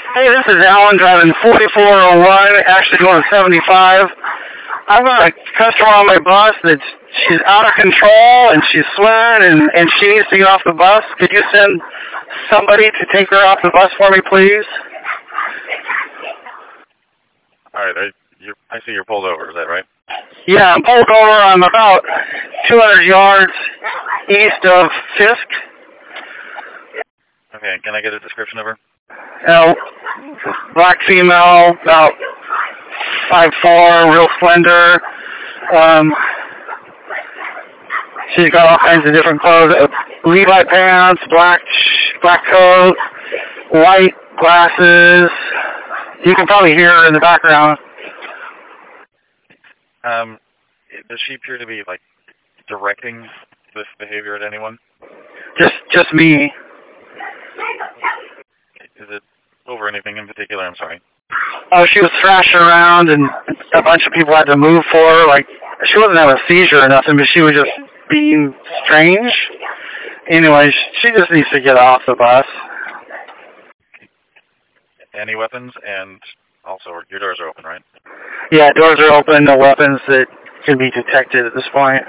Hey, this is Alan driving 4401, actually going 75. I've got a customer on my bus that's she's out of control and she's sweating and she needs to get off the bus. Could you send somebody to take her off the bus for me, please? All right, I see you're pulled over. Is that right? Yeah, I'm pulled over. I'm about 200 yards east of Fisk. Okay, can I get a description of her? Black female, about 5'4", real slender. She's got all kinds of different clothes: Levi pants, black coat, white glasses. You can probably hear her in the background. Does she appear to be like directing this behavior at anyone? Just me. Is it over anything in particular? I'm sorry. Oh, she was thrashing around, and a bunch of people had to move for her. Like, she wasn't having a seizure or nothing, but she was just being strange. Anyway, she just needs to get off the bus. Any weapons? And also, your doors are open, right? Yeah, doors are open. No weapons that can be detected at this point.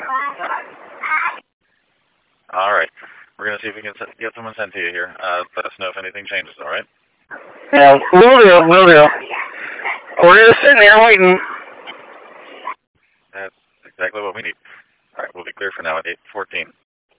All right. We're going to see if we can get someone sent to you here. Let us know if anything changes, all right? Yeah, will do. We're just sitting here waiting. That's exactly what we need. All right, we'll be clear for now at 8:14.